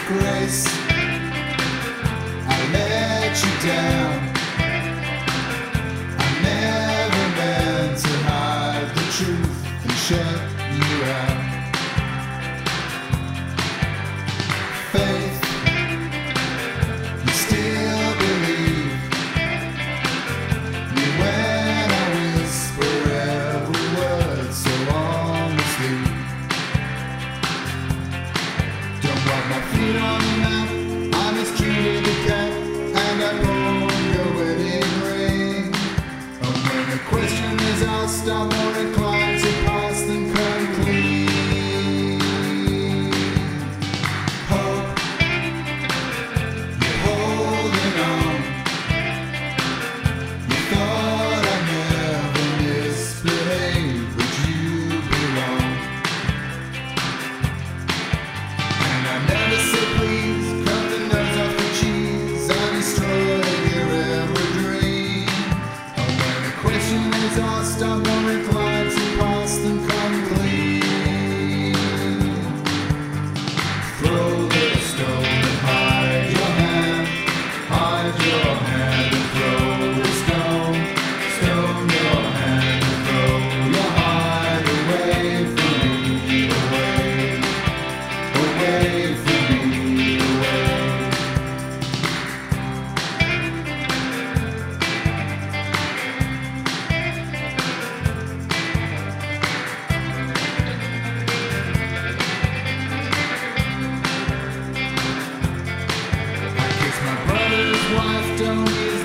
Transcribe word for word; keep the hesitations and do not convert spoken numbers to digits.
grace. I let you down. I never meant to hide the truth and shut you out. Faith, you still believe me when I whisper every word so honestly. Don't walk my feet on the mat. I mistreated the cat and I pawned your wedding ring. And when the question is asked, I'm more inclined to pass than come clean. Hope, you're holding on. You thought I never misbehaved, but you belong. And I never said please, cut the nose off the cheese. I destroyed your every dream. And when the question is asked, I'm more inclined to pass than come clean. Throw the stone and hide your hand. Hide your hand and throw the stone. Stone your hand and throw your heart away from me. Away, away from me. Away. I kiss my brother's wife, don't use